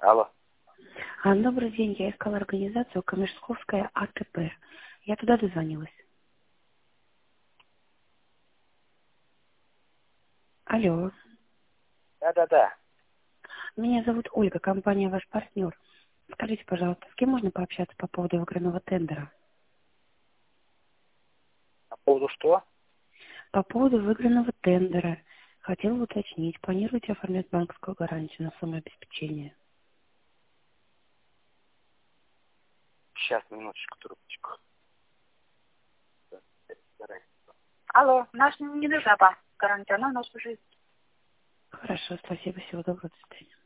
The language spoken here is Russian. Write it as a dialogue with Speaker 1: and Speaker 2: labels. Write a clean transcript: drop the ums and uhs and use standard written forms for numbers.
Speaker 1: Алло.
Speaker 2: Добрый день, я искала организацию Камешковская АТП. Я туда дозвонилась. Алло.
Speaker 1: Да.
Speaker 2: Меня зовут Ольга, компания «Ваш партнер». Скажите, пожалуйста, с кем можно пообщаться по поводу выигранного тендера?
Speaker 1: По поводу что?
Speaker 2: По поводу выигранного тендера. Хотела уточнить, планируете оформлять банковскую гарантию на сумму обеспечения?
Speaker 1: Сейчас, минуточку, трубочку.
Speaker 3: Алло, наш не нужна гарантия, она у нас уже есть.
Speaker 2: Хорошо, спасибо, всего доброго, до свидания.